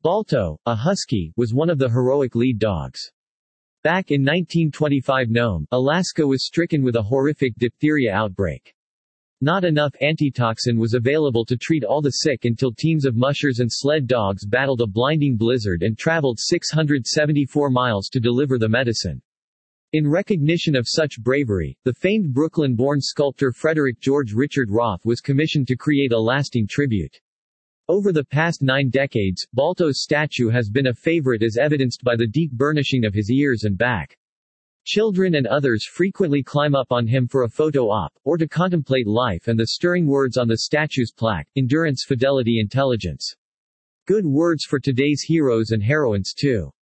Balto, a husky, was one of the heroic lead dogs. Back in 1925, Nome, Alaska was stricken with a horrific diphtheria outbreak. Not enough antitoxin was available to treat all the sick until teams of mushers and sled dogs battled a blinding blizzard and traveled 674 miles to deliver the medicine. In recognition of such bravery, the famed Brooklyn-born sculptor Frederick George Richard Roth was commissioned to create a lasting tribute. Over the past 9 decades, Balto's statue has been a favorite as evidenced by the deep burnishing of his ears and back. Children and others frequently climb up on him for a photo op, or to contemplate life and the stirring words on the statue's plaque, endurance, fidelity, intelligence. Good words for today's heroes and heroines too.